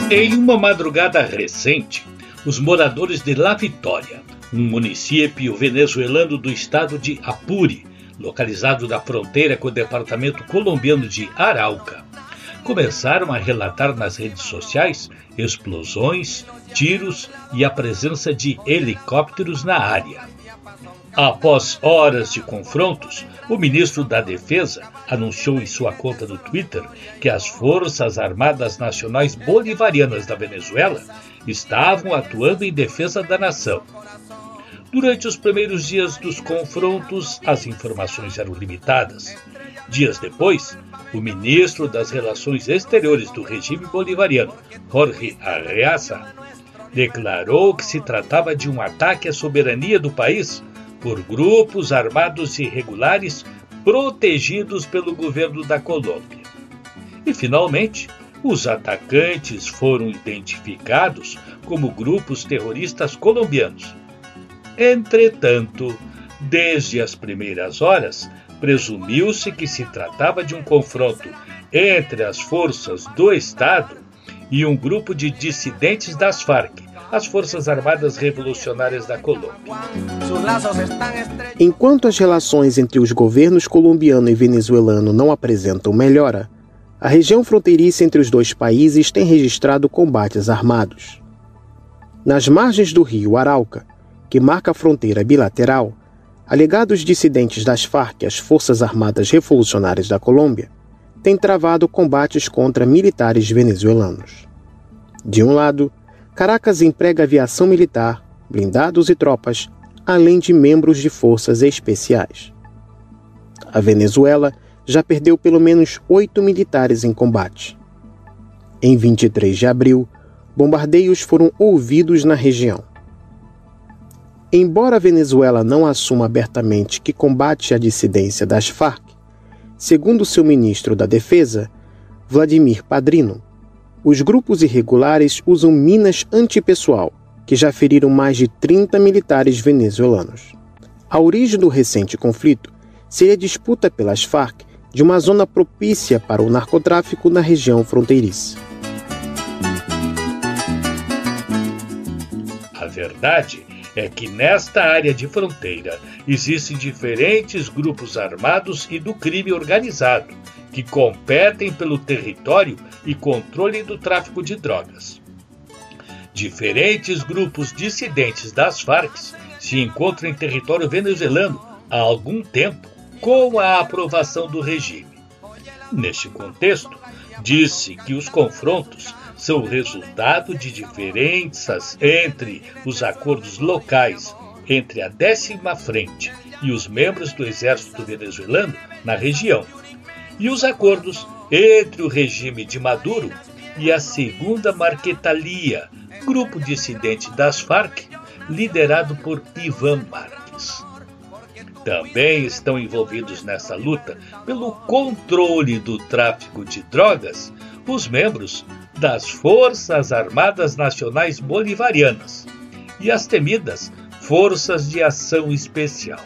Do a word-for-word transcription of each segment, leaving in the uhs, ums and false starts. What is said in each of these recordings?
Em uma madrugada recente, os moradores de La Vitória, um município venezuelano do estado de Apure, localizado na fronteira com o departamento colombiano de Arauca, começaram a relatar nas redes sociais explosões, tiros e a presença de helicópteros na área. Após horas de confrontos, o ministro da Defesa anunciou em sua conta do Twitter que as Forças Armadas Nacionais Bolivarianas da Venezuela estavam atuando em defesa da nação. Durante os primeiros dias dos confrontos, as informações eram limitadas. Dias depois, o ministro das Relações Exteriores do regime bolivariano, Jorge Arreaza, declarou que se tratava de um ataque à soberania do país por grupos armados irregulares protegidos pelo governo da Colômbia. E, finalmente, os atacantes foram identificados como grupos terroristas colombianos. Entretanto, desde as primeiras horas, presumiu-se que se tratava de um confronto entre as forças do Estado e um grupo de dissidentes das Farc, as Forças Armadas Revolucionárias da Colômbia. Enquanto as relações entre os governos colombiano e venezuelano não apresentam melhora, a região fronteiriça entre os dois países tem registrado combates armados. Nas margens do rio Arauca, que marca a fronteira bilateral, alegados dissidentes das Farc, as Forças Armadas Revolucionárias da Colômbia, têm travado combates contra militares venezuelanos. De um lado, Caracas emprega aviação militar, blindados e tropas, além de membros de forças especiais. A Venezuela já perdeu pelo menos oito militares em combate. Em vinte e três de abril, bombardeios foram ouvidos na região. Embora a Venezuela não assuma abertamente que combate a dissidência das Farc, segundo seu ministro da Defesa, Vladimir Padrino, os grupos irregulares usam minas antipessoal, que já feriram mais de trinta militares venezuelanos. A origem do recente conflito seria a disputa pelas Farc de uma zona propícia para o narcotráfico na região fronteiriça. A verdade é que nesta área de fronteira existem diferentes grupos armados e do crime organizado, que competem pelo território e controle do tráfico de drogas. Diferentes grupos dissidentes das Farc se encontram em território venezuelano há algum tempo, com a aprovação do regime. Neste contexto, disse que os confrontos são resultado de diferenças entre os acordos locais entre a décima Frente e os membros do exército venezuelano na região, e os acordos entre o regime de Maduro e a segunda Marquetalia, grupo dissidente das Farc, liderado por Iván Márquez. Também estão envolvidos nessa luta pelo controle do tráfico de drogas os membros das Forças Armadas Nacionais Bolivarianas e as temidas Forças de Ação Especial.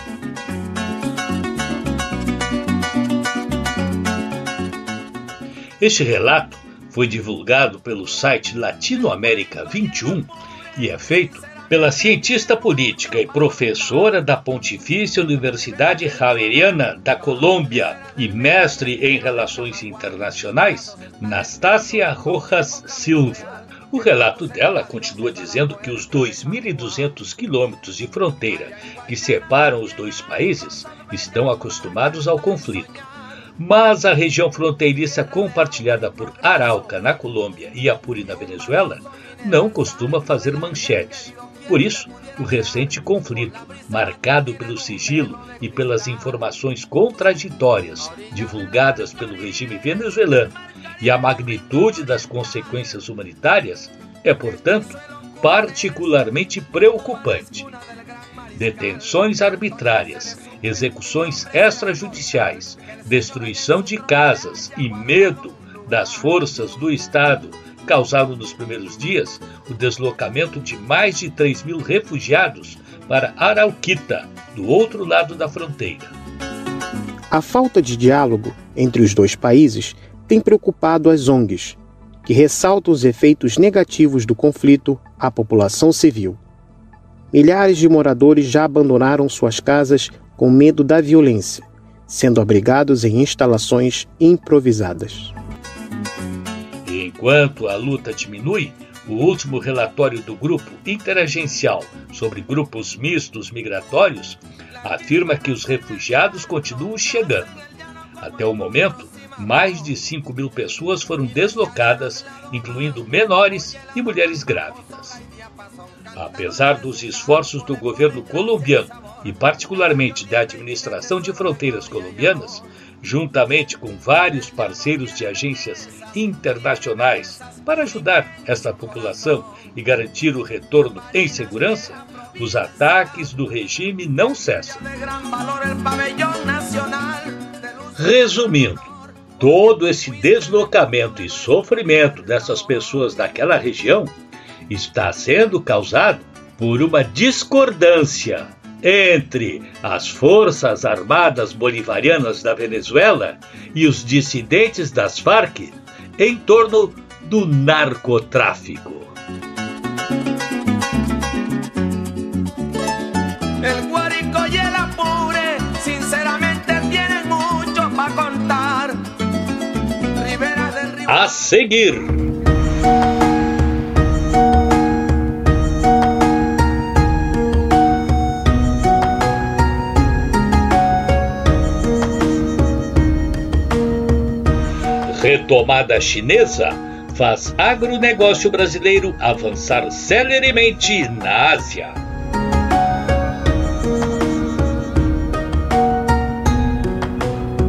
Este relato foi divulgado pelo site Latinoamérica vinte e um e é feito pela cientista política e professora da Pontifícia Universidade Javeriana da Colômbia e mestre em Relações Internacionais, Nastácia Rojas Silva. O relato dela continua dizendo que os dois mil e duzentos quilômetros de fronteira que separam os dois países estão acostumados ao conflito. Mas a região fronteiriça compartilhada por Arauca, na Colômbia, e Apure, na Venezuela, não costuma fazer manchetes. Por isso, o recente conflito, marcado pelo sigilo e pelas informações contraditórias divulgadas pelo regime venezuelano e a magnitude das consequências humanitárias, é, portanto, particularmente preocupante. Detenções arbitrárias, execuções extrajudiciais, destruição de casas e medo das forças do Estado causaram nos primeiros dias o deslocamento de mais de três mil refugiados para Arauquita, do outro lado da fronteira. A falta de diálogo entre os dois países tem preocupado as O N Gs, que ressalta os efeitos negativos do conflito à população civil. Milhares de moradores já abandonaram suas casas com medo da violência, sendo abrigados em instalações improvisadas. Enquanto a luta diminui, o último relatório do Grupo Interagencial sobre Grupos Mistos Migratórios afirma que os refugiados continuam chegando. Até o momento, mais de cinco mil pessoas foram deslocadas, incluindo menores e mulheres grávidas. Apesar dos esforços do governo colombiano e particularmente da administração de fronteiras colombianas, juntamente com vários parceiros de agências internacionais para ajudar esta população e garantir o retorno em segurança, os ataques do regime não cessam. Resumindo, todo esse deslocamento e sofrimento dessas pessoas daquela região está sendo causado por uma discordância entre as Forças Armadas Bolivarianas da Venezuela e os dissidentes das Farc em torno do narcotráfico. El Guárico y el Apure, sinceramente tienen mucho para contar. Ribera del Río. A seguir. Retomada chinesa faz agronegócio brasileiro avançar celeremente na Ásia.